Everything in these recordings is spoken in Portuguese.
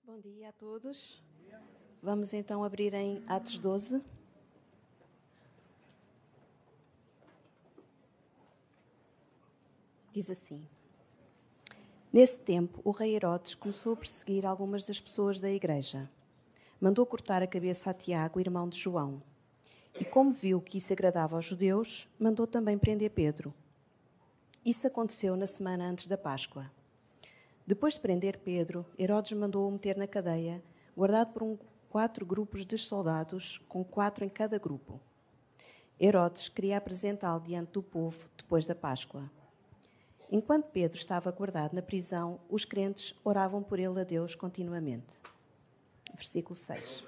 Bom dia a todos. Vamos então abrir em Atos 12. Diz assim: Nesse tempo, o rei Herodes começou a perseguir algumas das pessoas da igreja. Mandou cortar a cabeça a Tiago, irmão de João. E como viu que isso agradava aos judeus, mandou também prender Pedro. Isso aconteceu na semana antes da Páscoa. Depois de prender Pedro, Herodes mandou-o meter na cadeia, guardado por 4 grupos de soldados, com 4 em cada grupo. Herodes queria apresentá-lo diante do povo depois da Páscoa. Enquanto Pedro estava guardado na prisão, os crentes oravam por ele a Deus continuamente. Versículo 6.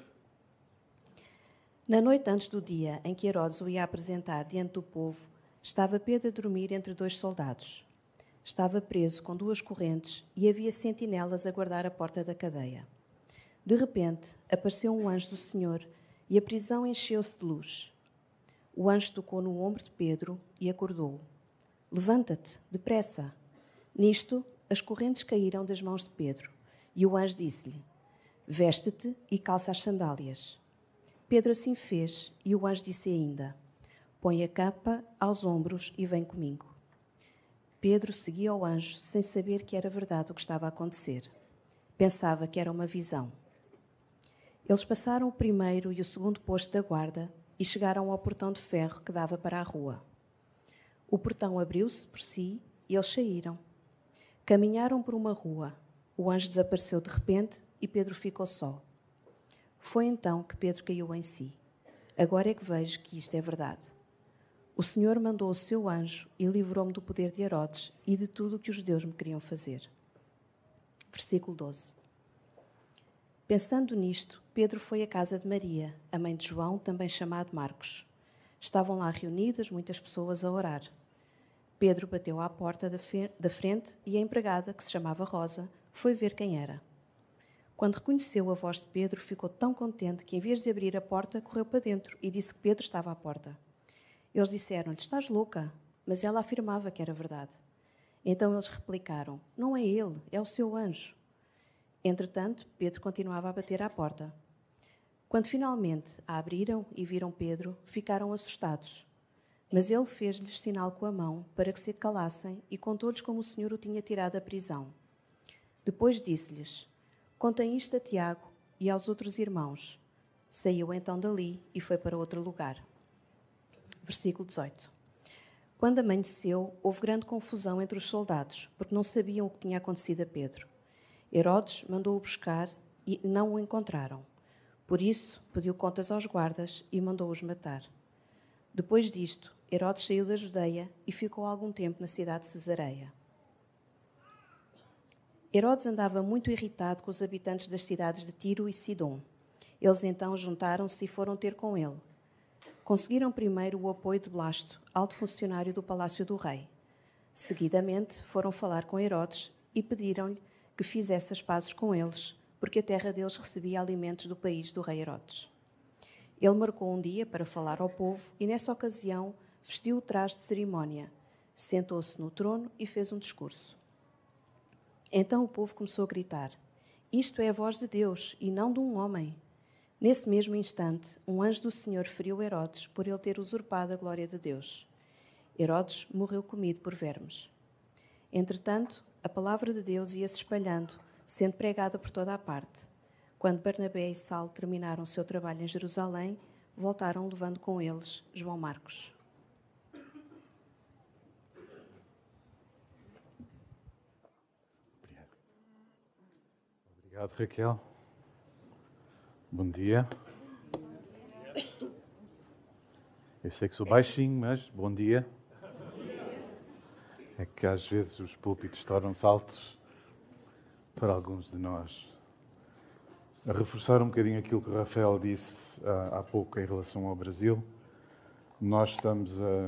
Na noite antes do dia em que Herodes o ia apresentar diante do povo, estava Pedro a dormir entre 2 soldados. Estava preso com 2 correntes e havia sentinelas a guardar a porta da cadeia. De repente, apareceu um anjo do Senhor e a prisão encheu-se de luz. O anjo tocou no ombro de Pedro e acordou-o. Levanta-te, depressa. Nisto, as correntes caíram das mãos de Pedro e o anjo disse-lhe: Veste-te e calça as sandálias. Pedro assim fez e o anjo disse ainda: Põe a capa aos ombros e vem comigo. Pedro seguia o anjo sem saber que era verdade o que estava a acontecer. Pensava que era uma visão. Eles passaram o primeiro e o segundo posto da guarda e chegaram ao portão de ferro que dava para a rua. O portão abriu-se por si e eles saíram. Caminharam por uma rua. O anjo desapareceu de repente e Pedro ficou só. Foi então que Pedro caiu em si. Agora é que vejo que isto é verdade. O Senhor mandou o seu anjo e livrou-me do poder de Herodes e de tudo o que os judeus me queriam fazer. Versículo 12. Pensando nisto, Pedro foi à casa de Maria, a mãe de João, também chamado Marcos. Estavam lá reunidas muitas pessoas a orar. Pedro bateu à porta da frente e a empregada, que se chamava Rosa, foi ver quem era. Quando reconheceu a voz de Pedro, ficou tão contente que, em vez de abrir a porta, correu para dentro e disse que Pedro estava à porta. Eles disseram-lhe: Estás louca? Mas ela afirmava que era verdade. Então eles replicaram: Não é ele, é o seu anjo. Entretanto, Pedro continuava a bater à porta. Quando finalmente a abriram e viram Pedro, ficaram assustados. Mas ele fez-lhes sinal com a mão para que se calassem e contou-lhes como o Senhor o tinha tirado da prisão. Depois disse-lhes: Contem isto a Tiago e aos outros irmãos. Saiu então dali e foi para outro lugar. Versículo 18. Quando amanheceu, houve grande confusão entre os soldados, porque não sabiam o que tinha acontecido a Pedro. Herodes mandou-o buscar e não o encontraram. Por isso, pediu contas aos guardas e mandou-os matar. Depois disto, Herodes saiu da Judeia e ficou algum tempo na cidade de Cesareia. Herodes andava muito irritado com os habitantes das cidades de Tiro e Sidom. Eles então juntaram-se e foram ter com ele. Conseguiram primeiro o apoio de Blasto, alto funcionário do palácio do rei. Seguidamente, foram falar com Herodes e pediram-lhe que fizesse as pazes com eles, porque a terra deles recebia alimentos do país do rei Herodes. Ele marcou um dia para falar ao povo e, nessa ocasião, vestiu o traje de cerimónia, sentou-se no trono e fez um discurso. Então o povo começou a gritar: Isto é a voz de Deus e não de um homem. Nesse mesmo instante, um anjo do Senhor feriu Herodes por ele ter usurpado a glória de Deus. Herodes morreu comido por vermes. Entretanto, a palavra de Deus ia se espalhando, sendo pregada por toda a parte. Quando Barnabé e Saulo terminaram o seu trabalho em Jerusalém, voltaram levando com eles João Marcos. Obrigado, Raquel. Bom dia. Eu sei que sou baixinho, mas bom dia. É que às vezes os púlpitos tornam-se altos para alguns de nós. A reforçar um bocadinho aquilo que o Rafael disse há pouco em relação ao Brasil, nós estamos a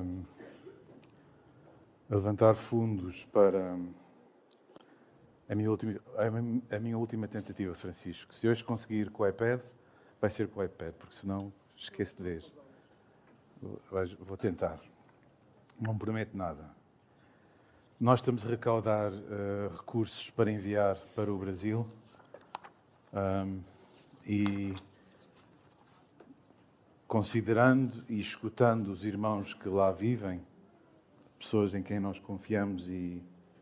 levantar fundos para a minha última tentativa, Francisco. Se hoje conseguir com o iPad, vai ser com o iPad, porque senão esqueço de vez. Vou tentar. Não prometo nada. Nós estamos a recaudar recursos para enviar para o Brasil, E considerando e escutando os irmãos que lá vivem, pessoas em quem nós confiamos e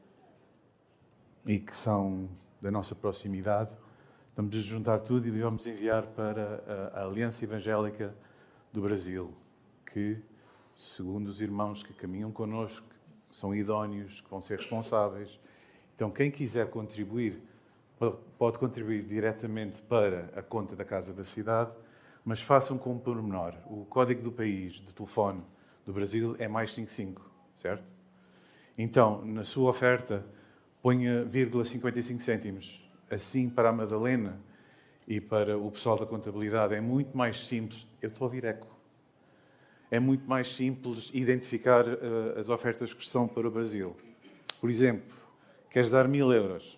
que são da nossa proximidade, vamos juntar tudo e vamos enviar para a Aliança Evangélica do Brasil, que, segundo os irmãos que caminham connosco, são idóneos, que vão ser responsáveis. Então, quem quiser contribuir, pode contribuir diretamente para a conta da Casa da Cidade, mas façam com um pormenor. O código do país de telefone do Brasil é mais 55, certo? Então, na sua oferta, ponha 0,55 cêntimos. Assim, para a Madalena e para o pessoal da contabilidade, é muito mais simples. Eu estou a ouvir eco. É muito mais simples identificar as ofertas que são para o Brasil. Por exemplo, queres dar 1.000 euros?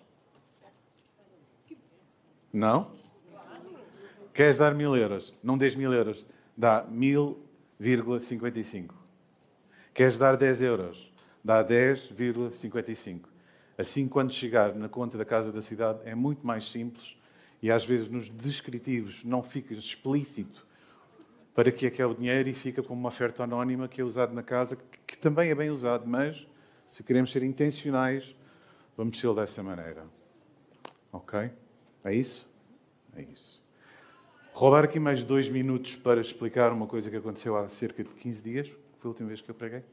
Não? Queres dar 1.000 euros? Não dês 1.000 euros. Dá 1.000,55. Queres dar 10 euros? Dá 10,55. Assim, quando chegar na conta da Casa da Cidade, é muito mais simples e às vezes nos descritivos não fica explícito para que é que é o dinheiro e fica como uma oferta anónima que é usado na casa, que também é bem usado, mas se queremos ser intencionais, vamos ser dessa maneira. Ok? É isso? É isso. Roubar aqui mais 2 minutos para explicar uma coisa que aconteceu há cerca de 15 dias, foi a última vez que eu preguei.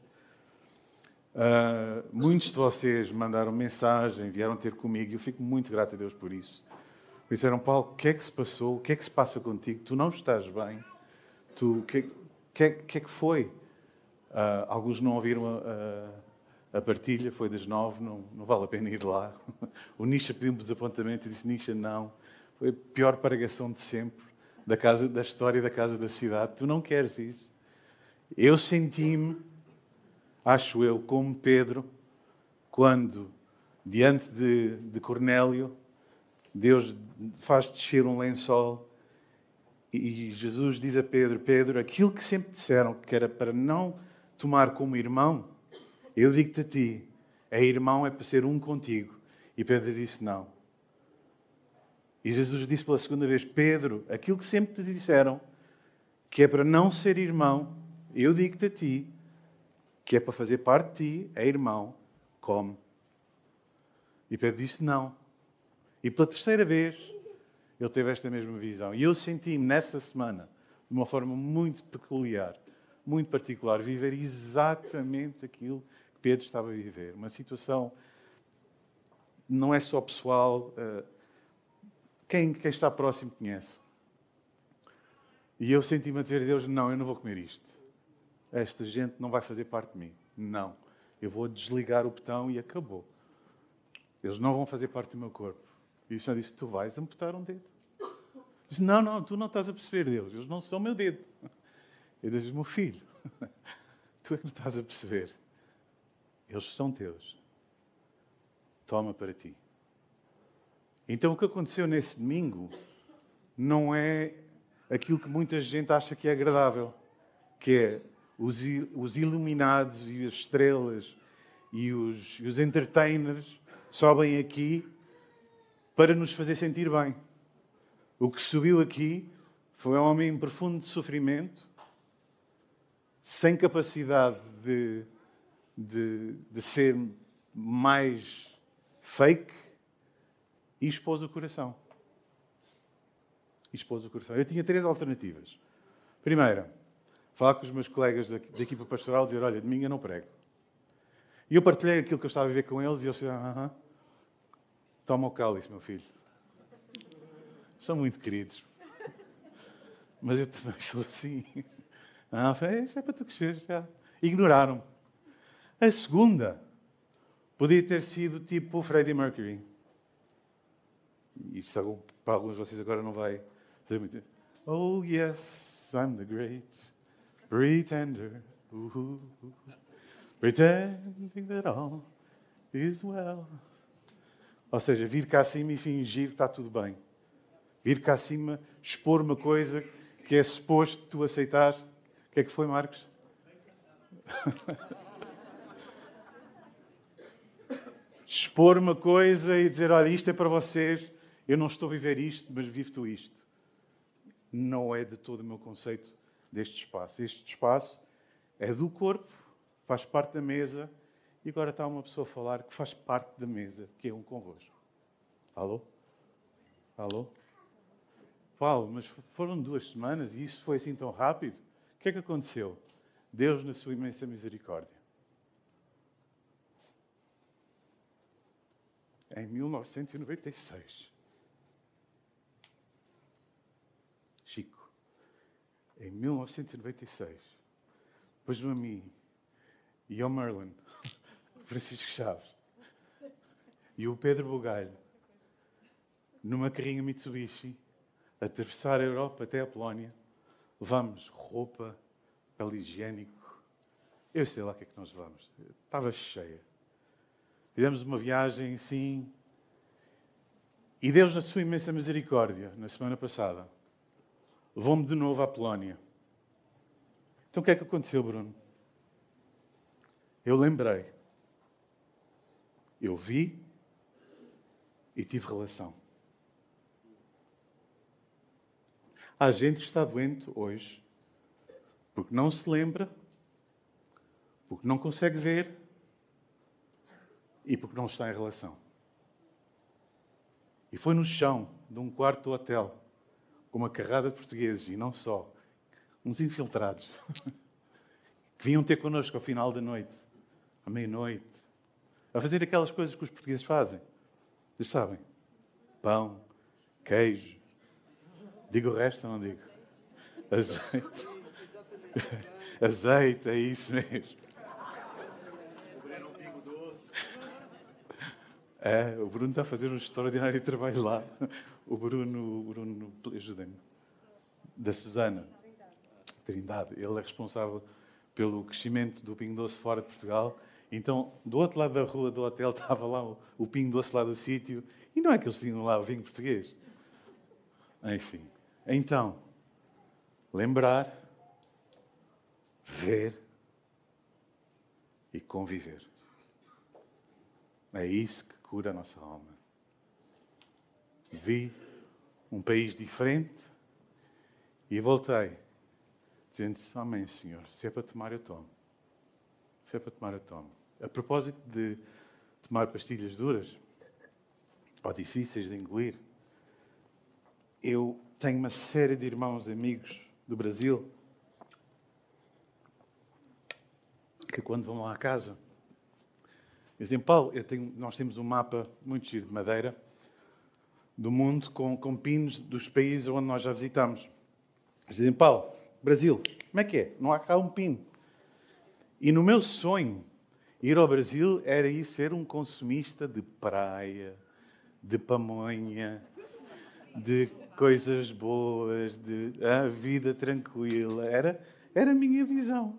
Muitos de vocês mandaram mensagem, vieram ter comigo e eu fico muito grato a Deus por isso. Me disseram, Paulo, o que é que se passou? O que é que se passa contigo? Tu não estás bem? O que é que foi? Alguns não ouviram a partilha, foi das 9, não vale a pena ir lá. O Nisha pediu-me desapontamento e disse, Nisha, não. Foi a pior pregação de sempre da história da Casa da Cidade. Tu não queres isso. Eu senti-me, acho eu, como Pedro, quando, diante de Cornélio, Deus faz descer um lençol e Jesus diz a Pedro, Pedro, aquilo que sempre disseram que era para não tomar como irmão, eu digo-te a ti, irmão é para ser um contigo. E Pedro disse não. E Jesus disse pela segunda vez, Pedro, aquilo que sempre te disseram que é para não ser irmão, eu digo-te a ti, que é para fazer parte de ti, irmão, come. E Pedro disse não. E pela terceira vez, ele teve esta mesma visão. E eu senti-me nessa semana, de uma forma muito peculiar, muito particular, viver exatamente aquilo que Pedro estava a viver. Uma situação, não é só pessoal, quem está próximo conhece. E eu senti-me a dizer a Deus, não, eu não vou comer isto. Esta gente não vai fazer parte de mim. Não. Eu vou desligar o botão e acabou. Eles não vão fazer parte do meu corpo. E o Senhor disse, tu vais amputar um dedo. Disse, não, tu não estás a perceber, Deus. Eles não são meu dedo. Eu disse, meu filho, tu é que não estás a perceber. Eles são teus. Toma para ti. Então o que aconteceu nesse domingo não é aquilo que muita gente acha que é agradável, que é os iluminados e as estrelas e os entertainers sobem aqui para nos fazer sentir bem. O que subiu aqui foi um homem em profundo sofrimento, sem capacidade de ser mais fake, e expôs o coração. Eu tinha 3 alternativas. Primeira, falar com os meus colegas da equipa pastoral e dizer, olha, domingo eu não prego. E eu partilhei aquilo que eu estava a viver com eles e eles disseram, toma o cálice, meu filho. São muito queridos. Mas eu também sou assim. Isso é para tu cresceres. Já. Ignoraram-me. A segunda podia ter sido tipo o Freddie Mercury. E isto para alguns de vocês agora não vai fazer muito. Oh yes, I'm the great pretender. Pretending that all is well. Ou seja, vir cá acima e fingir que está tudo bem. Vir cá acima, expor uma coisa que é suposto tu aceitar. O que é que foi, Marcos? Expor uma coisa e dizer, olha, isto é para vocês, Eu não estou a viver isto, mas vivo tu isto. Não é de todo o meu conceito deste espaço. Este espaço é do corpo, faz parte da mesa, e agora está uma pessoa a falar que faz parte da mesa, que é um convosco. Alô? Alô? Paulo, mas foram 2 semanas e isso foi assim tão rápido? O que é que aconteceu? Deus, na sua imensa misericórdia. Em 1996, Chico, em 1996, pôs-me a mim e ao Merlin, Francisco Chaves, e o Pedro Bugalho, numa carrinha Mitsubishi, a atravessar a Europa até a Polónia. Levamos roupa, papel higiênico. Eu sei lá o que é que nós levamos. Estava cheia. Fizemos uma viagem, sim. E Deus, na sua imensa misericórdia, na semana passada, levou-me de novo à Polónia. Então o que é que aconteceu, Bruno? Eu lembrei. Eu vi e tive relação. Há gente que está doente hoje porque não se lembra, porque não consegue ver e porque não está em relação. E foi no chão de um quarto do hotel, com uma carrada de portugueses, e não só, uns infiltrados, que vinham ter connosco ao final da noite, à meia-noite, a fazer aquelas coisas que os portugueses fazem. Vocês sabem? Pão, queijo. Digo o resto ou não digo? Azeite. Azeite, é isso mesmo. É, o Bruno está a fazer um extraordinário trabalho lá. O Bruno, ajuda-me, da Susana Trindade. Ele é responsável pelo crescimento do Pingo Doce fora de Portugal. Então, do outro lado da rua do hotel estava lá o Pingo Doce lá do sítio. E não é que eles tinham lá o vinho português. Enfim. Então, lembrar, ver e conviver. É isso que cura a nossa alma. Vi um país diferente e voltei, dizendo-se, amém, Senhor, se é para tomar, eu tomo. Se é para tomar, eu tomo. A propósito de tomar pastilhas duras ou difíceis de engolir, eu tenho uma série de irmãos, amigos do Brasil, que quando vão lá à casa, dizem, Paulo, nós temos um mapa muito giro de madeira do mundo com pinos dos países onde nós já visitamos. Dizem, Paulo, Brasil, como é que é? Não há cá um pino. E no meu sonho, ir ao Brasil era ir ser um consumista de praia, de pamonha, de coisas boas, de vida tranquila. Era a minha visão.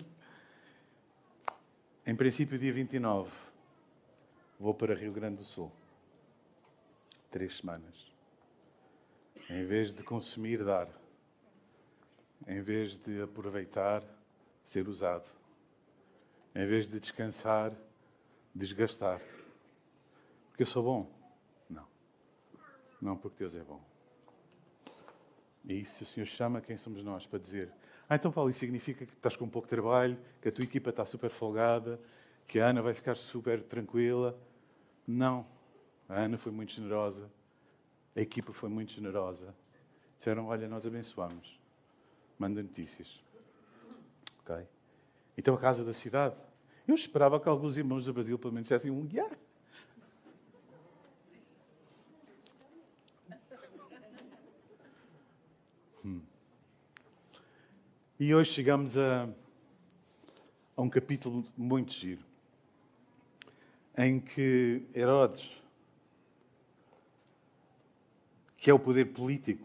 Em princípio, dia 29, vou para Rio Grande do Sul. 3 semanas. Em vez de consumir, dar. Em vez de aproveitar, ser usado. Em vez de descansar, desgastar. Porque eu sou bom? Não. Não, porque Deus é bom. E isso o Senhor chama quem somos nós para dizer, então Paulo, isso significa que estás com pouco trabalho, que a tua equipa está super folgada, que a Ana vai ficar super tranquila. Não. A Ana foi muito generosa. A equipa foi muito generosa. Disseram, olha, nós abençoamos. Manda notícias. Ok? Então a Casa da Cidade. Eu esperava que alguns irmãos do Brasil pelo menos dissessem um yeah. E hoje chegamos a um capítulo muito giro, em que Herodes, que é o poder político,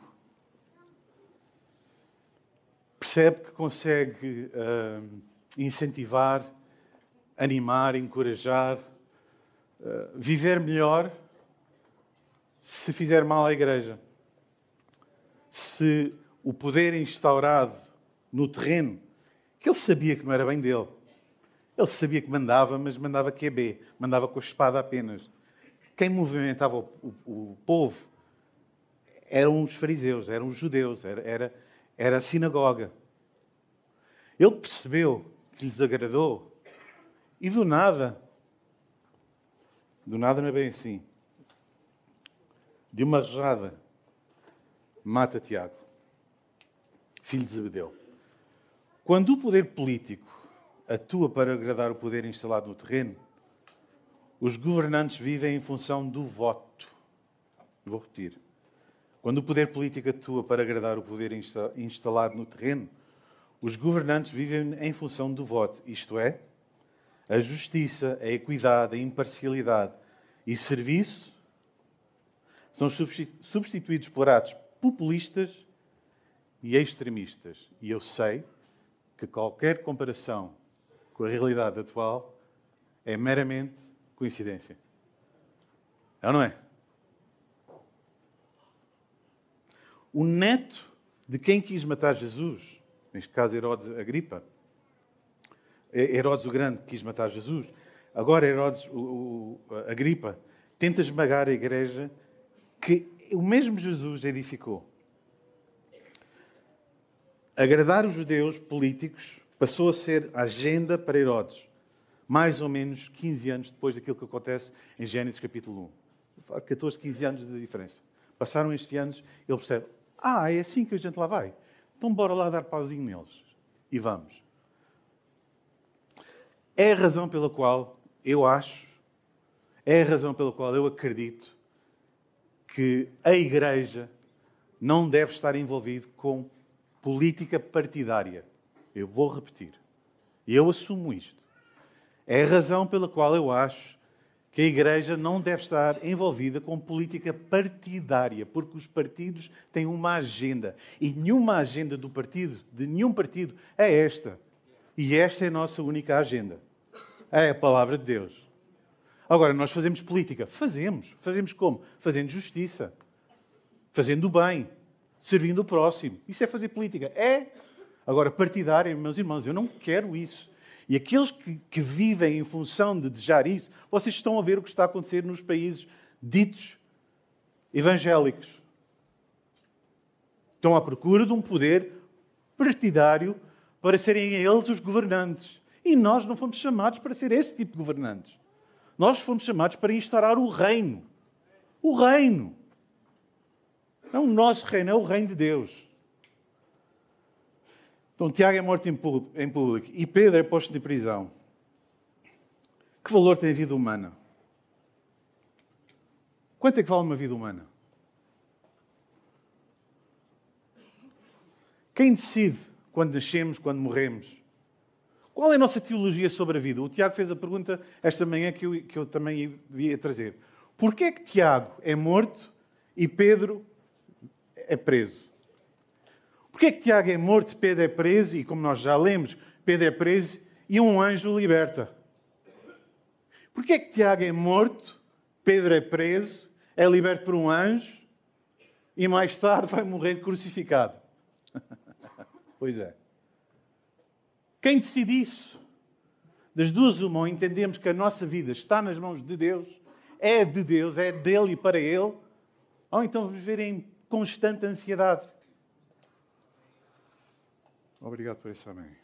percebe que consegue incentivar, animar, encorajar, viver melhor se fizer mal à Igreja. Se o poder instaurado no terreno, que ele sabia que não era bem dele. Ele sabia que mandava, mas mandava QB, mandava com a espada apenas. Quem movimentava o povo eram os fariseus, eram os judeus, era a sinagoga. Ele percebeu que lhes agradou e do nada não é bem assim, de uma rajada, mata Tiago, filho de Zebedeu. Quando o poder político atua para agradar o poder instalado no terreno, os governantes vivem em função do voto. Vou repetir. Quando o poder político atua para agradar o poder instalado no terreno, os governantes vivem em função do voto, isto é, a justiça, a equidade, a imparcialidade e serviço são substituídos por atos populistas e extremistas. E eu sei que qualquer comparação com a realidade atual é meramente coincidência. É ou não é? O neto de quem quis matar Jesus, neste caso Herodes Agripa, Herodes o Grande quis matar Jesus, agora Herodes Agripa tenta esmagar a igreja que o mesmo Jesus edificou. Agradar os judeus políticos passou a ser a agenda para Herodes, mais ou menos 15 anos depois daquilo que acontece em Gênesis capítulo 1. 14, 15 anos de diferença. Passaram estes anos, ele percebe, é assim que a gente lá vai. Então bora lá dar pauzinho neles. E vamos. É a razão pela qual eu acredito que a Igreja não deve estar envolvida com política partidária. Eu vou repetir. E eu assumo isto. É a razão pela qual eu acho que a Igreja não deve estar envolvida com política partidária, porque os partidos têm uma agenda. E nenhuma agenda de nenhum partido, é esta. E esta é a nossa única agenda. É a palavra de Deus. Agora, nós fazemos política? Fazemos. Fazemos como? Fazendo justiça. Fazendo o bem. Servindo o próximo. Isso é fazer política? É. Agora, partidária, meus irmãos, eu não quero isso. E aqueles que vivem em função de desejar isso, vocês estão a ver o que está a acontecer nos países ditos evangélicos. Estão à procura de um poder partidário para serem eles os governantes. E nós não fomos chamados para ser esse tipo de governantes. Nós fomos chamados para instaurar o reino. O reino. Não o nosso reino, é o reino de Deus. Então, Tiago é morto em público e Pedro é posto de prisão. Que valor tem a vida humana? Quanto é que vale uma vida humana? Quem decide quando nascemos, quando morremos? Qual é a nossa teologia sobre a vida? O Tiago fez a pergunta esta manhã que eu também ia trazer. Porquê é que Tiago é morto e Pedro é preso? Porquê é que Tiago é morto, Pedro é preso, e como nós já lemos, Pedro é preso e um anjo o liberta? Porquê é que Tiago é morto, Pedro é preso, é liberto por um anjo e mais tarde vai morrer crucificado? Pois é. Quem decide isso? Das duas uma, ou entendemos que a nossa vida está nas mãos de Deus, é dele e para Ele, ou então viver em constante ansiedade. Obrigado por esse amém.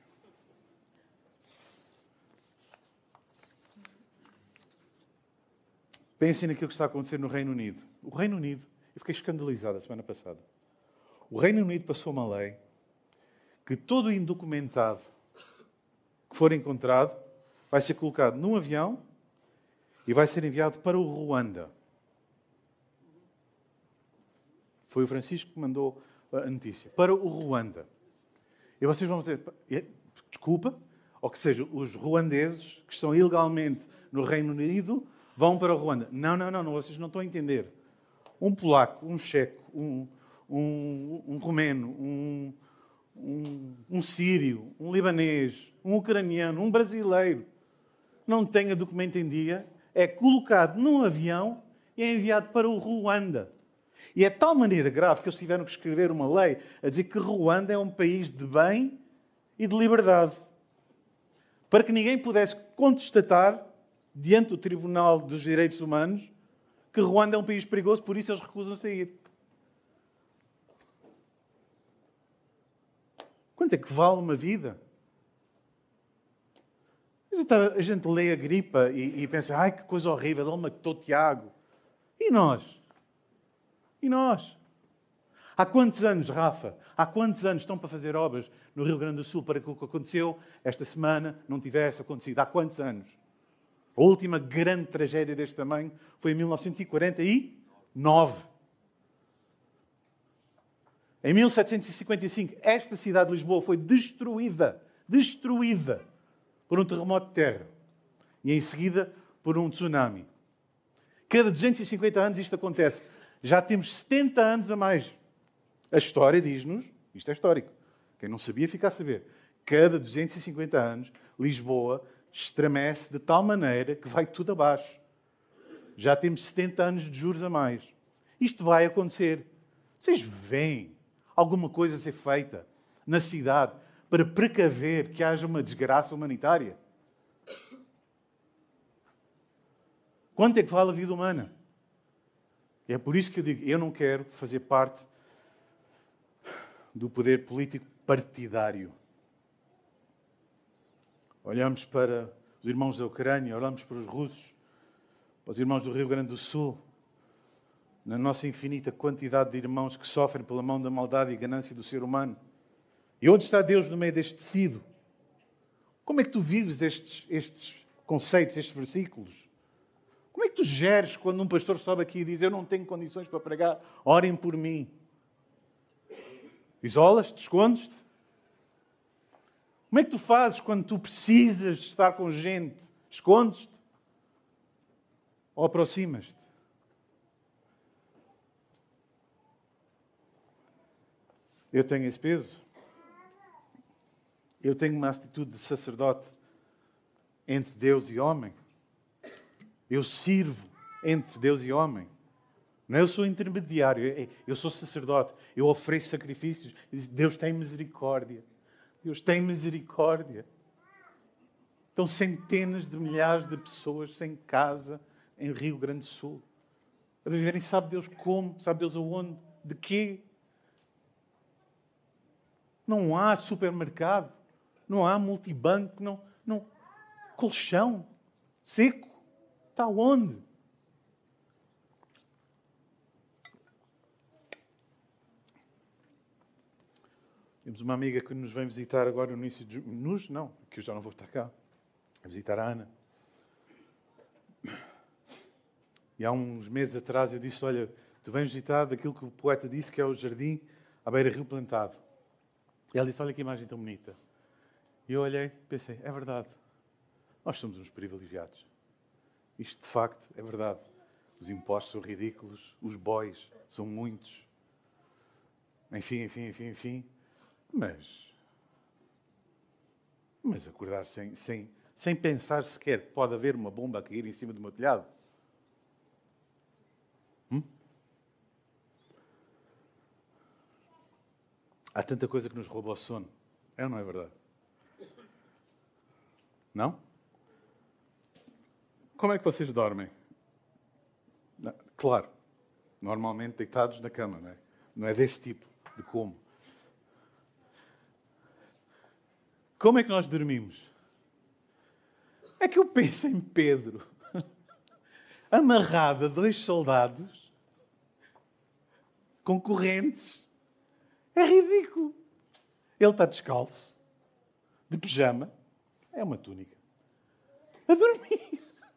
Pensem naquilo que está a acontecer no Reino Unido. O Reino Unido, eu fiquei escandalizado a semana passada. O Reino Unido passou uma lei que todo indocumentado que for encontrado vai ser colocado num avião e vai ser enviado para o Ruanda. Foi o Francisco que mandou a notícia. Para o Ruanda. E vocês vão dizer, desculpa, ou que seja, os ruandeses que estão ilegalmente no Reino Unido vão para o Ruanda. Não, vocês não estão a entender. Um polaco, um checo, um romeno, um sírio, um libanês, um ucraniano, um brasileiro, não tenha documento em dia, é colocado num avião e é enviado para o Ruanda. E é de tal maneira grave que eles tiveram que escrever uma lei a dizer que Ruanda é um país de bem e de liberdade. Para que ninguém pudesse contestatar, diante do Tribunal dos Direitos Humanos, que Ruanda é um país perigoso, por isso eles recusam sair. Quanto é que vale uma vida? A gente lê a gripa e pensa, ai, que coisa horrível, ele matou Tiago. E nós? E nós? Há quantos anos, Rafa? Há quantos anos estão para fazer obras no Rio Grande do Sul para que o que aconteceu esta semana não tivesse acontecido? Há quantos anos? A última grande tragédia deste tamanho foi em 1949. Em 1755, esta cidade de Lisboa foi destruída por um terremoto de terra. E em seguida, por um tsunami. Cada 250 anos isto acontece. Já temos 70 anos a mais. A história diz-nos, isto é histórico, quem não sabia fica a saber, cada 250 anos Lisboa estremece de tal maneira que vai tudo abaixo. Já temos 70 anos de juros a mais. Isto vai acontecer. Vocês veem alguma coisa a ser feita na cidade para precaver que haja uma desgraça humanitária? Quanto é que vale a vida humana? E é por isso que eu digo, eu não quero fazer parte do poder político partidário. Olhamos para os irmãos da Ucrânia, olhamos para os russos, para os irmãos do Rio Grande do Sul, na nossa infinita quantidade de irmãos que sofrem pela mão da maldade e ganância do ser humano. E onde está Deus no meio deste tecido? Como é que tu vives estes conceitos, estes versículos? Como é que tu geres quando um pastor sobe aqui e diz, eu não tenho condições para pregar, orem por mim? Isolas-te, escondes-te? Como é que tu fazes quando tu precisas de estar com gente? Escondes-te? Ou aproximas-te? Eu tenho esse peso. Eu tenho uma atitude de sacerdote entre Deus e homem. Eu sirvo entre Deus e homem. Não, eu sou intermediário, eu sou sacerdote, eu ofereço sacrifícios. Deus tem misericórdia. Deus tem misericórdia. Estão centenas de milhares de pessoas sem casa em Rio Grande do Sul. A viverem, sabe Deus como, sabe Deus aonde, de quê? Não há supermercado, não há multibanco, não. Colchão seco. Está onde? Temos uma amiga que nos vem visitar agora no início de junho. Não, que eu já não vou estar cá. Vem visitar a Ana. E há uns meses atrás eu disse, olha, tu vens visitar daquilo que o poeta disse, que é o jardim à beira-rio plantado. E ela disse, olha que imagem tão bonita. E eu olhei e pensei, é verdade. Nós somos uns privilegiados. Isto, de facto, é verdade. Os impostos são ridículos, os bois são muitos. Enfim. Mas acordar sem pensar sequer que pode haver uma bomba a cair em cima do meu telhado. Há tanta coisa que nos rouba o sono. É ou não é verdade? Não? Como é que vocês dormem? Claro, normalmente deitados na cama, não é? Não é desse tipo de como. Como é que nós dormimos? É que eu penso em Pedro, amarrado a 2 soldados, com correntes. É ridículo. Ele está descalço, de pijama, é uma túnica, a dormir.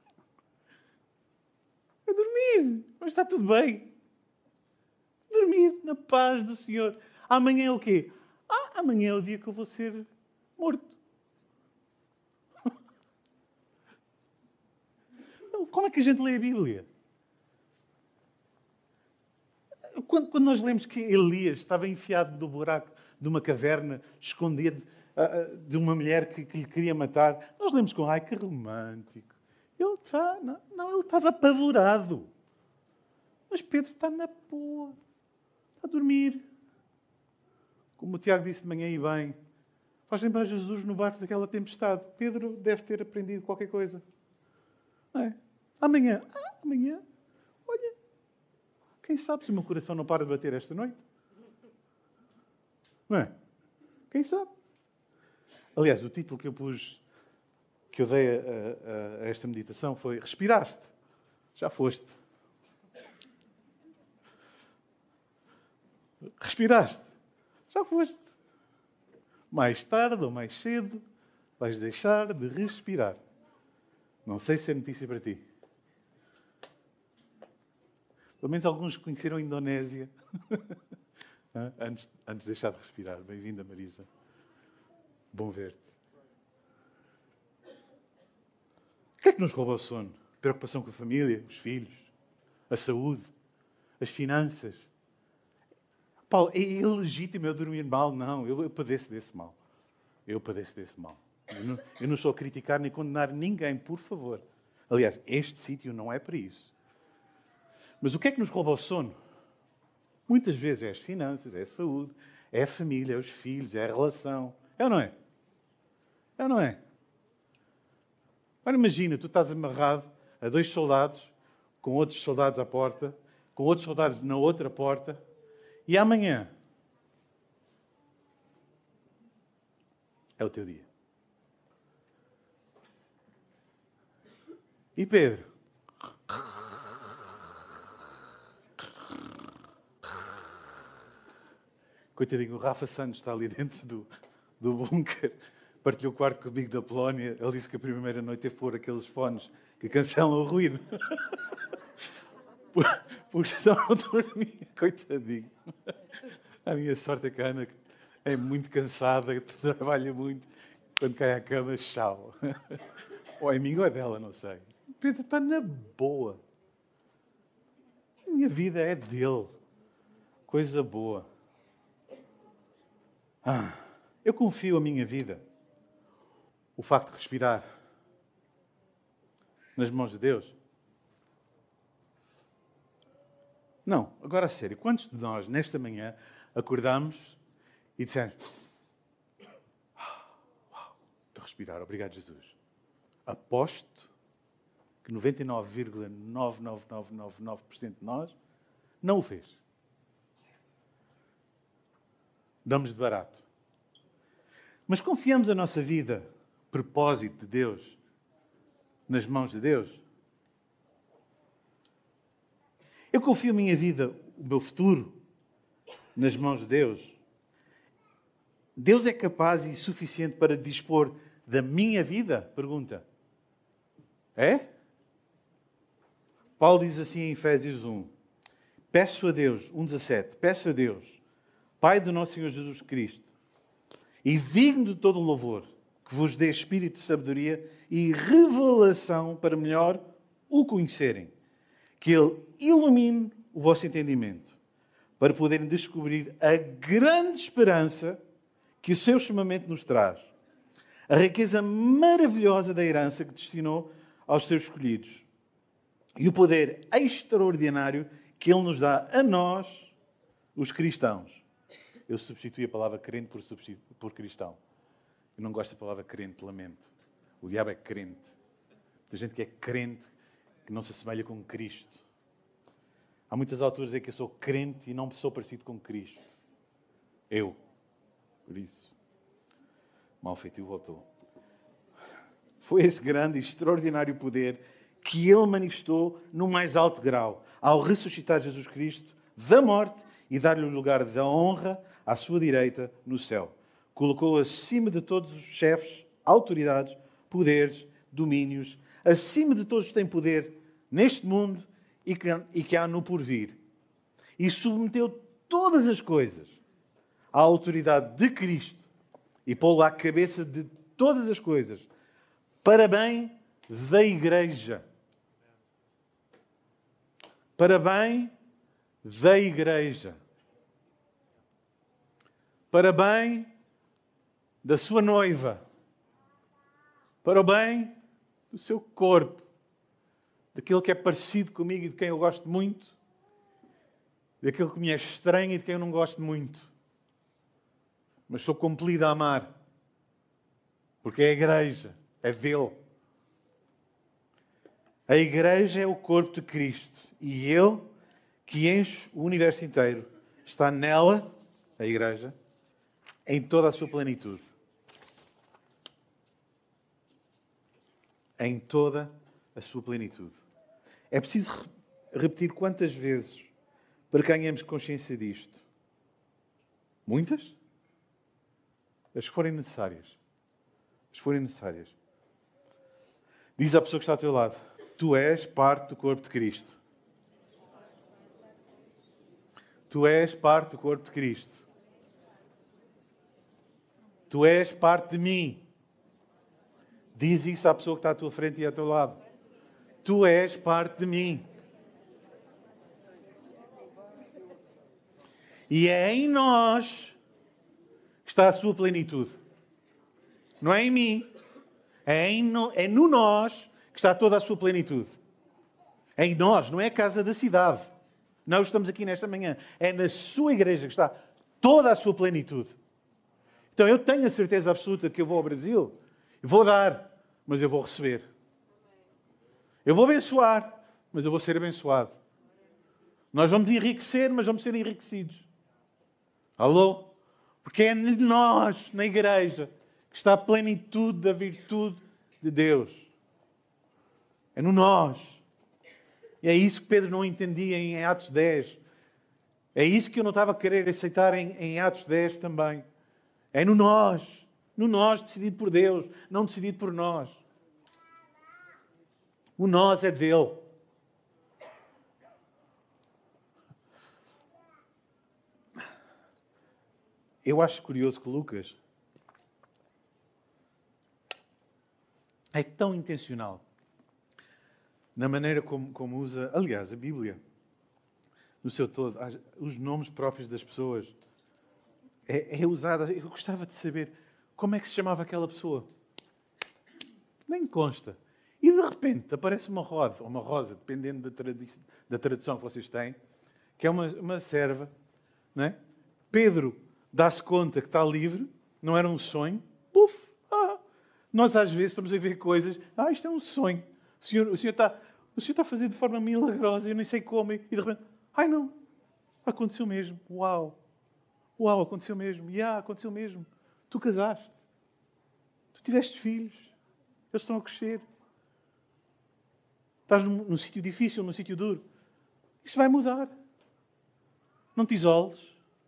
Mas está tudo bem. Dormir na paz do Senhor. Amanhã é o quê? Amanhã é o dia que eu vou ser morto. Como é que a gente lê a Bíblia? Quando nós lemos que Elias estava enfiado no buraco de uma caverna, escondido de uma mulher que lhe queria matar, nós lemos com, ai, que romântico. Ele estava apavorado. Mas Pedro está na boa. Está a dormir. Como o Tiago disse de manhã e bem, faz lembrar Jesus no barco daquela tempestade. Pedro deve ter aprendido qualquer coisa. Não é? Amanhã, olha, quem sabe se o meu coração não para de bater esta noite? Não é? Quem sabe? Aliás, o título que eu dei a esta meditação foi Respiraste. Já foste. Respiraste. Já foste. Mais tarde ou mais cedo vais deixar de respirar. Não sei se é notícia para ti. Pelo menos alguns conheceram a Indonésia antes de deixar de respirar. Bem-vinda, Marisa. Bom ver-te. O que é que nos rouba o sono? Preocupação com a família, os filhos, a saúde, as finanças. Paulo, é ilegítimo eu dormir mal? Não, eu padeço desse mal. Eu padeço desse mal. Eu não estou a criticar nem condenar ninguém, por favor. Aliás, este sítio não é para isso. Mas o que é que nos rouba o sono? Muitas vezes é as finanças, é a saúde, é a família, é os filhos, é a relação. É ou não é? É ou não é? Agora imagina, tu estás amarrado a 2 soldados, com outros soldados à porta, com outros soldados na outra porta, e amanhã é o teu dia. E Pedro? Coitadinho, o Rafa Santos está ali dentro do bunker, partilhou o quarto comigo da Polónia. Ele disse que a primeira noite teve que pôr aqueles fones que cancelam o ruído. Porque senão não dormia, coitadinho. A minha sorte é que a Ana é muito cansada, trabalha muito. Quando cai à cama, tchau. Ou é minha ou é dela, não sei. Pedro está na boa. A minha vida é dele. Coisa boa. Eu confio a minha vida, o facto de respirar, nas mãos de Deus. Não, agora a sério, quantos de nós, nesta manhã, acordamos e dissemos: uau, estou a respirar, obrigado Jesus. Aposto que 99,99999% de nós não o fez. Damos de barato. Mas confiamos a nossa vida, propósito de Deus, nas mãos de Deus? Eu confio a minha vida, o meu futuro, nas mãos de Deus? Deus é capaz e suficiente para dispor da minha vida? Pergunta. É? Paulo diz assim em Efésios 1. Peço a Deus, 1,17, peço a Deus, Pai do nosso Senhor Jesus Cristo, e digno de todo o louvor, que vos dê espírito de sabedoria e revelação para melhor o conhecerem. Que Ele ilumine o vosso entendimento, para poderem descobrir a grande esperança que o seu chamamento nos traz, a riqueza maravilhosa da herança que destinou aos seus escolhidos e o poder extraordinário que Ele nos dá a nós, os cristãos. Eu substituí a palavra crente por cristão. Eu não gosto da palavra crente, lamento. O diabo é crente. Tem gente que é crente, que não se assemelha com Cristo. Há muitas alturas em que eu sou crente e não sou parecido com Cristo. Eu. Por isso. Mal feito, voltou. Foi esse grande e extraordinário poder que Ele manifestou no mais alto grau, ao ressuscitar Jesus Cristo da morte e dar-lhe o lugar da honra à sua direita no céu. Colocou acima de todos os chefes, autoridades, poderes, domínios, acima de todos os que têm poder neste mundo e que há no porvir. E submeteu todas as coisas à autoridade de Cristo e pô-lo à cabeça de todas as coisas, para bem da Igreja. Para bem da Igreja. Para bem da sua noiva. Para o bem do seu corpo. Daquele que é parecido comigo e de quem eu gosto muito. Daquele que me é estranho e de quem eu não gosto muito. Mas sou compelido a amar. Porque é a Igreja. É dele. A Igreja é o corpo de Cristo. E Ele, que enche o universo inteiro, está nela, a Igreja, em toda a sua plenitude. Em toda a sua plenitude. É preciso repetir quantas vezes para que ganhemos consciência disto? Muitas? As que forem necessárias. As que forem necessárias. Diz à pessoa que está ao teu lado: tu és parte do corpo de Cristo. Tu és parte do corpo de Cristo. Tu és parte de mim. Diz isso à pessoa que está à tua frente e ao teu lado. Tu és parte de mim. E é em nós que está a sua plenitude. Não é em mim. É no nós que está toda a sua plenitude. É em nós, não é a casa da cidade. Nós estamos aqui nesta manhã. É na sua igreja que está toda a sua plenitude. Então eu tenho a certeza absoluta que eu vou ao Brasil, vou dar, mas eu vou receber. Eu vou abençoar, mas eu vou ser abençoado. Nós vamos enriquecer, mas vamos ser enriquecidos. Alô? Porque é em nós, na igreja, que está a plenitude da virtude de Deus. É no nós. E é isso que Pedro não entendia em Atos 10. É isso que eu não estava a querer aceitar em Atos 10 também. É no nós. No nós decidido por Deus, não decidido por nós. O nós é dele. Eu acho curioso que Lucas é tão intencional na maneira como usa, aliás, a Bíblia, no seu todo, os nomes próprios das pessoas. É usada. Eu gostava de saber como é que se chamava aquela pessoa. Nem consta. E de repente aparece uma rosa, ou uma rosa, dependendo da tradução que vocês têm, que é uma serva, não é? Pedro dá-se conta que está livre, não era um sonho. Puf! Nós às vezes estamos a ver coisas. Isto é um sonho. O Senhor está a fazer de forma milagrosa, eu nem sei como. E de repente, não, aconteceu mesmo. Uau, aconteceu mesmo. Aconteceu mesmo. Tu casaste. Tu tiveste filhos. Eles estão a crescer. Estás num sítio difícil, num sítio duro. Isso vai mudar. Não te isoles.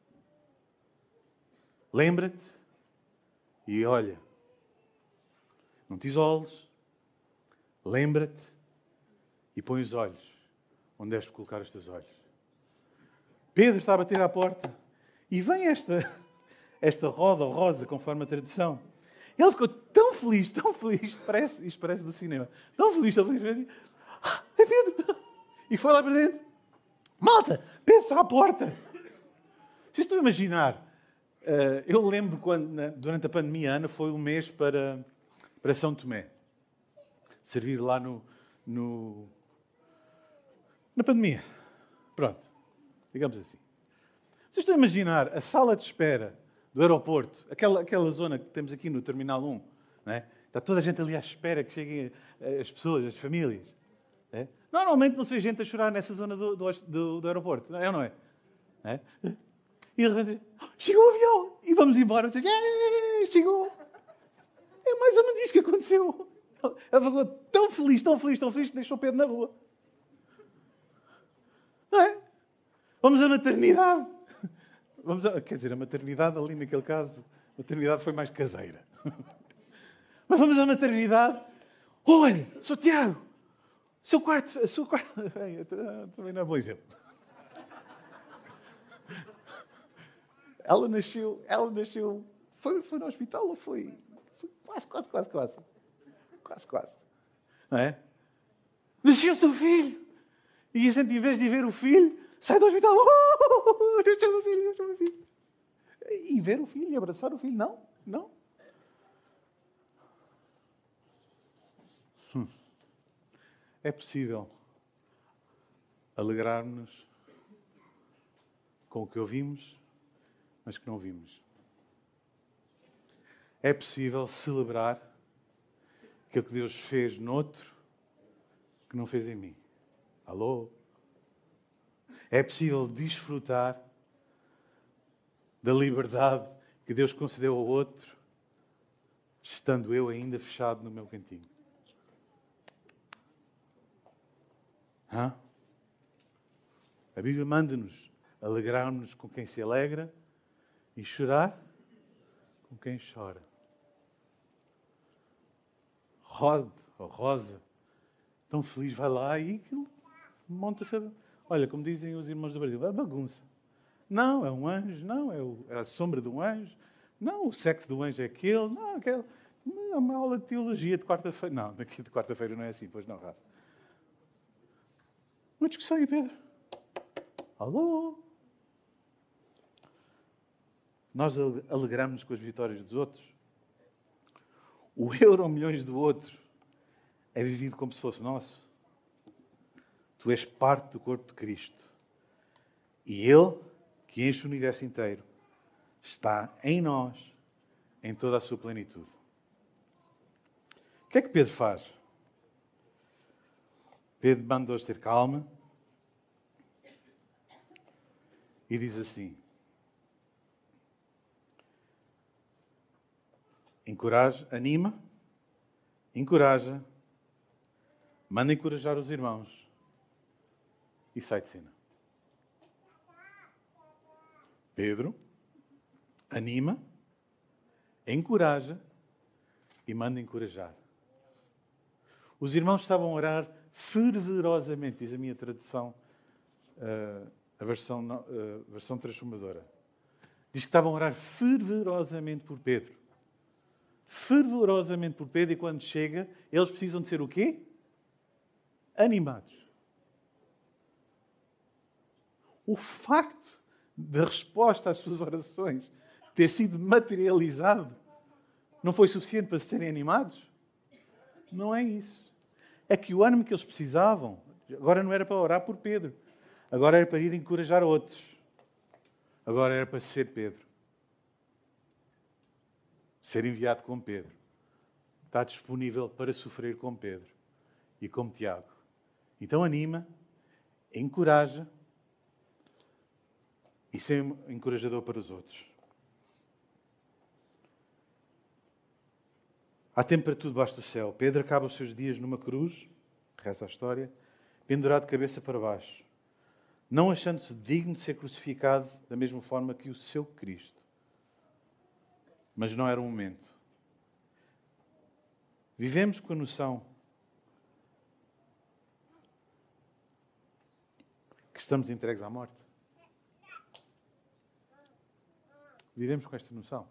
Lembra-te e olha. Não te isoles. Lembra-te e põe os olhos onde deves colocar os teus olhos. Pedro está a bater à porta e vem esta roda ou rosa, conforme a tradição. Ele ficou tão feliz, isto parece do cinema, tão feliz, é Pedro! E foi lá para dentro. Malta, Pedro está à porta. Vocês estão a imaginar? Eu lembro quando, durante a pandemia, Ana foi um mês para São Tomé. Servir lá na pandemia. Pronto. Digamos assim. Vocês estão a imaginar a sala de espera do aeroporto, aquela zona que temos aqui no Terminal 1, não é? Está toda a gente ali à espera que cheguem as pessoas, as famílias. É? Normalmente não se vê gente a chorar nessa zona do aeroporto, não é ou não é? É? E de repente, chegou o avião e vamos embora. Chegou. É mais ou menos isso que aconteceu. Ela ficou tão feliz, que deixou o Pedro na rua. Não é? Vamos à maternidade. Quer dizer, a maternidade ali naquele caso, a maternidade foi mais caseira. Mas vamos à maternidade. Olha, Sr. Tiago, seu quarto... Também não é bom exemplo. Ela nasceu... Foi no hospital ou foi quase. Quase. Não é? Nasceu o seu filho. E a gente, em vez de ver o filho, sai do hospital. Nasceu o filho. E ver o filho, e abraçar o filho. Não. É possível alegrarmos-nos com o que ouvimos, mas que não vimos. É possível celebrar aquilo que Deus fez noutro que não fez em mim. Alô? É possível desfrutar da liberdade que Deus concedeu ao outro, estando eu ainda fechado no meu cantinho? Hã? A Bíblia manda-nos alegrar-nos com quem se alegra e chorar com quem chora. Rod ou Rosa, tão feliz, vai lá e aquilo monta-se. Olha, como dizem os irmãos do Brasil, é bagunça. Não, é um anjo, não, é a sombra de um anjo. Não, o sexo do anjo é aquele. Não, aquele. É uma aula de teologia de quarta-feira. Não, daqui de quarta-feira não é assim, pois não, Rafa. Uma discussão aí, Pedro. Alô? Nós alegramos-nos com as vitórias dos outros. O euro milhões do outro é vivido como se fosse nosso. Tu és parte do corpo de Cristo. E Ele, que enche o universo inteiro, está em nós, em toda a sua plenitude. O que é que Pedro faz? Pedro manda-os ter calma e diz assim: encoraja, anima, encoraja, manda encorajar os irmãos e sai de cena. Pedro anima, encoraja e manda encorajar. Os irmãos estavam a orar fervorosamente, diz a minha tradução, a versão transformadora. Diz que estavam a orar fervorosamente por Pedro. Fervorosamente por Pedro, e quando chega, eles precisam de ser o quê? Animados. O facto da resposta às suas orações ter sido materializado não foi suficiente para serem animados? Não é isso. É que o ânimo que eles precisavam, agora não era para orar por Pedro, agora era para ir encorajar outros. Agora era para ser Pedro. Ser enviado como Pedro. Está disponível para sofrer como Pedro e como Tiago. Então anima, encoraja e ser encorajador para os outros. Há tempo para tudo debaixo do céu. Pedro acaba os seus dias numa cruz, reza a história, pendurado de cabeça para baixo, não achando-se digno de ser crucificado da mesma forma que o seu Cristo. Mas não era o momento. Vivemos com a noção que estamos entregues à morte. Vivemos com esta noção.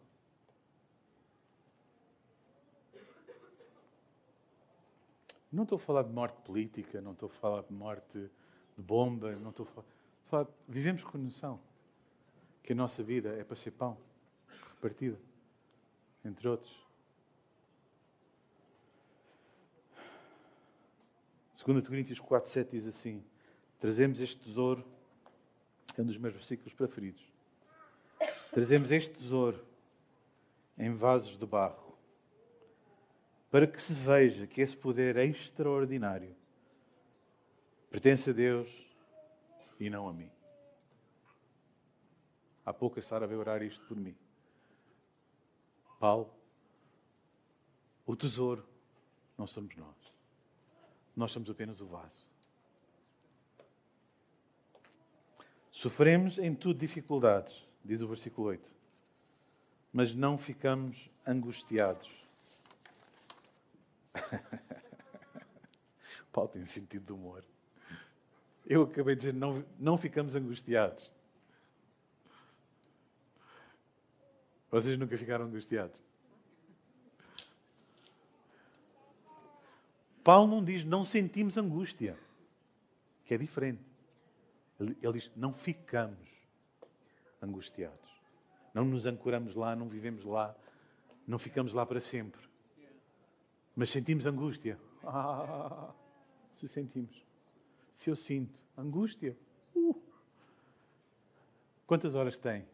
Não estou a falar de morte política, não estou a falar de morte de bomba, não estou a falar... Vivemos com a noção que a nossa vida é para ser pão, repartida, entre outros. 2 Coríntios 4:7 diz assim: trazemos este tesouro, é um dos meus versículos preferidos. Trazemos este tesouro em vasos de barro, para que se veja que esse poder extraordinário pertence a Deus e não a mim. Há pouco a Sara veio orar isto por mim. Paulo, o tesouro não somos nós. Nós somos apenas o vaso. Sofremos em tudo dificuldades, diz o versículo 8, mas não ficamos angustiados. Paulo tem sentido de humor. Eu acabei de dizer, não ficamos angustiados. Vocês nunca ficaram angustiados? Paulo não diz, não sentimos angústia, que é diferente. Ele diz, não ficamos angustiados. Não nos ancoramos lá, não vivemos lá, não ficamos lá para sempre. Mas sentimos angústia. Se sentimos. Se eu sinto angústia. Quantas horas que tem?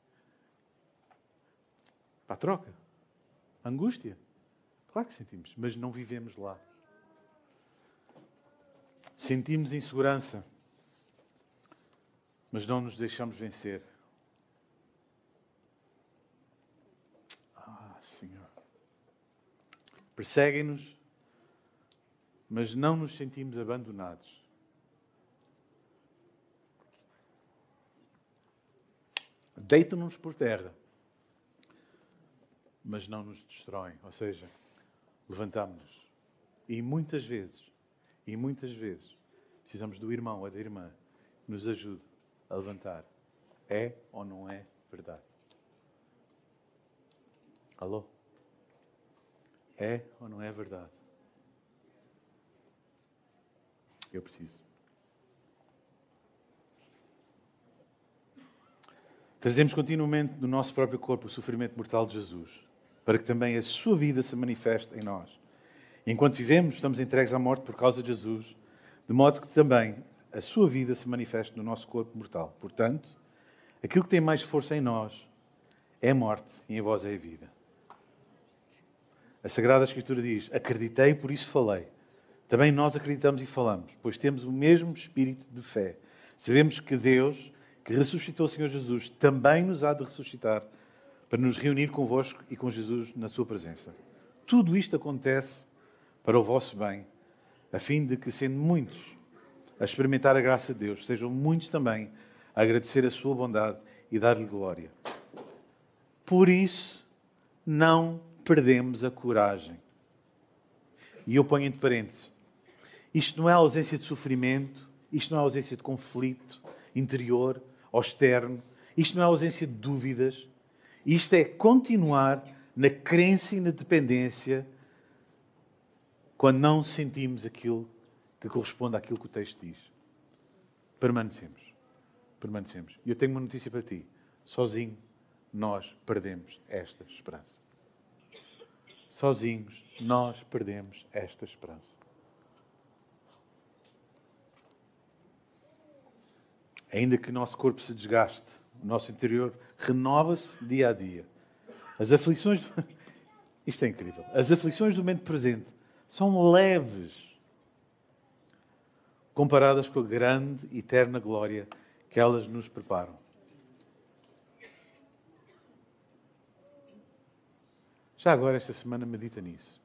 Para a troca. Angústia. Claro que sentimos, mas não vivemos lá. Sentimos insegurança, mas não nos deixamos vencer. perseguem-nos, mas não nos sentimos abandonados. Deitam-nos por terra, mas não nos destroem. Ou seja, levantamos-nos. E muitas vezes, precisamos do irmão ou da irmã que nos ajude a levantar. É ou não é verdade? Alô? É ou não é verdade? Eu preciso. Trazemos continuamente no nosso próprio corpo o sofrimento mortal de Jesus, para que também a sua vida se manifeste em nós. Enquanto vivemos, estamos entregues à morte por causa de Jesus, de modo que também a sua vida se manifeste no nosso corpo mortal. Portanto, aquilo que tem mais força em nós é a morte e em vós é a vida. A Sagrada Escritura diz: acreditei, por isso falei. Também nós acreditamos e falamos, pois temos o mesmo espírito de fé. Sabemos que Deus, que ressuscitou o Senhor Jesus, também nos há de ressuscitar para nos reunir convosco e com Jesus na sua presença. Tudo isto acontece para o vosso bem, a fim de que, sendo muitos a experimentar a graça de Deus, sejam muitos também a agradecer a sua bondade e dar-lhe glória. Por isso, não perdemos a coragem. E eu ponho entre parênteses, isto não é ausência de sofrimento, isto não é ausência de conflito interior ou externo, isto não é ausência de dúvidas, isto é continuar na crença e na dependência quando não sentimos aquilo que corresponde àquilo que o texto diz. Permanecemos. E eu tenho uma notícia para ti. Sozinho, nós perdemos esta esperança. Sozinhos, nós perdemos esta esperança. Ainda que o nosso corpo se desgaste, o nosso interior renova-se dia a dia. As aflições... Isto é incrível. As aflições do momento presente são leves comparadas com a grande e eterna glória que elas nos preparam. Já agora, esta semana, medita nisso.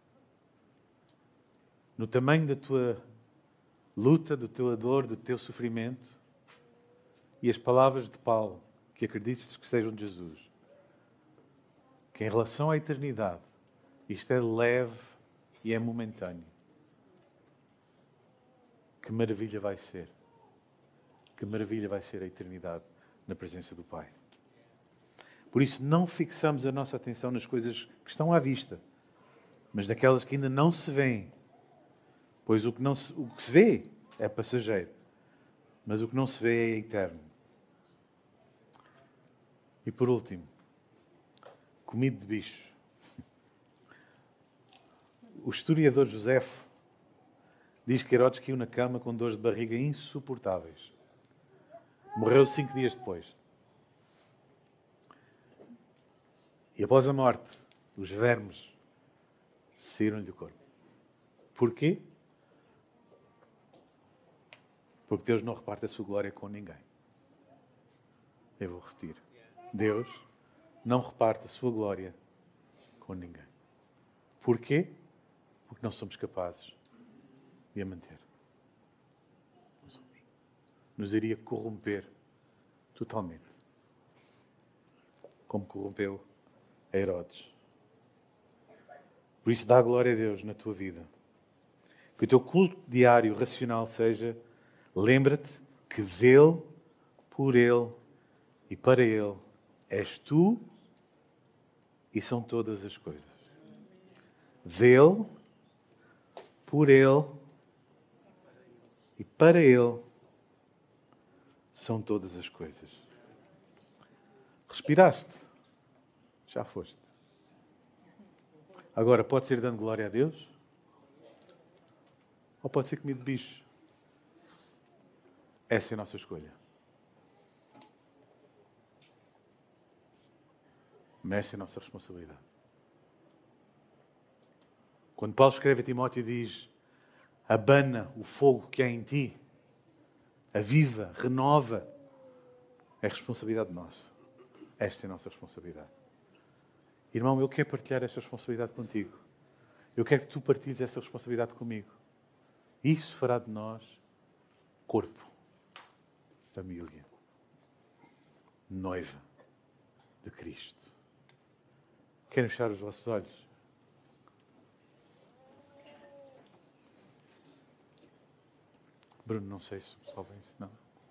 No tamanho da tua luta, da tua dor, do teu sofrimento e as palavras de Paulo, que acredites que sejam de Jesus. Que em relação à eternidade, isto é leve e é momentâneo. Que maravilha vai ser. Que maravilha vai ser a eternidade na presença do Pai. Por isso, não fixamos a nossa atenção nas coisas que estão à vista, mas naquelas que ainda não se veem. Pois o que se vê é passageiro, mas o que não se vê é eterno. E por último, comido de bicho. O historiador Josefo diz que Herodes caiu na cama com dores de barriga insuportáveis. Morreu 5 dias depois. E após a morte, os vermes saíram-lhe do corpo. Porquê? Porque Deus não reparte a sua glória com ninguém. Eu vou repetir. Deus não reparte a sua glória com ninguém. Porquê? Porque não somos capazes de a manter. Não somos. Nos iria corromper totalmente. Como corrompeu a Herodes. Por isso, dá glória a Deus na tua vida. Que o teu culto diário racional seja: lembra-te que dele, por ele e para ele és tu e são todas as coisas. Dele, por ele e para ele são todas as coisas. Respiraste? Já foste. Agora, pode ser dando glória a Deus? Ou pode ser comido de bicho? Essa é a nossa escolha. Mas essa é a nossa responsabilidade. Quando Paulo escreve a Timóteo e diz: abana o fogo que há em ti, aviva, renova, é responsabilidade nossa. Esta é a nossa responsabilidade. Irmão, eu quero partilhar esta responsabilidade contigo. Eu quero que tu partilhes essa responsabilidade comigo. Isso fará de nós corpo, família, noiva de Cristo. Querem fechar os vossos olhos? Bruno, não sei se o pessoal vem, se não.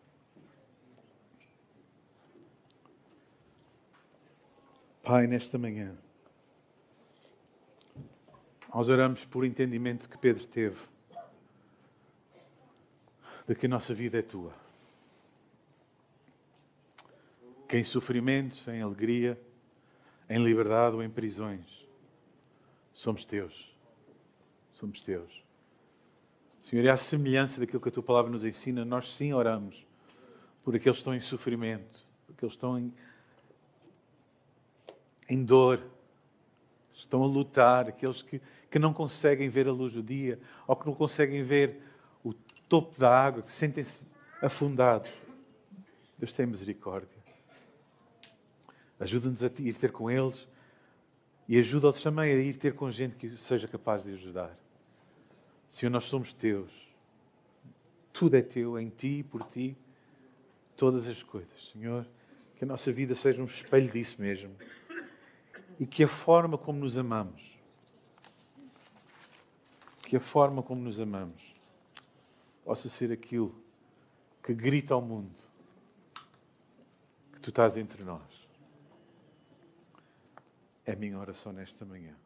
Pai, nesta manhã, nós oramos por entendimento que Pedro teve de que a nossa vida é tua. Que em sofrimentos, em alegria, em liberdade ou em prisões, somos teus. Somos teus. Senhor, e à semelhança daquilo que a tua palavra nos ensina, nós sim oramos por aqueles que estão em sofrimento, por aqueles que estão em dor, estão a lutar, aqueles que não conseguem ver a luz do dia, ou que não conseguem ver o topo da água, que sentem-se afundados. Deus tem misericórdia. Ajuda-nos a ir ter com eles e ajuda-os também a ir ter com gente que seja capaz de ajudar. Senhor, nós somos teus. Tudo é teu, em ti e por ti, todas as coisas. Senhor, que a nossa vida seja um espelho disso mesmo. E que a forma como nos amamos, possa ser aquilo que grita ao mundo que tu estás entre nós. É a minha oração nesta manhã.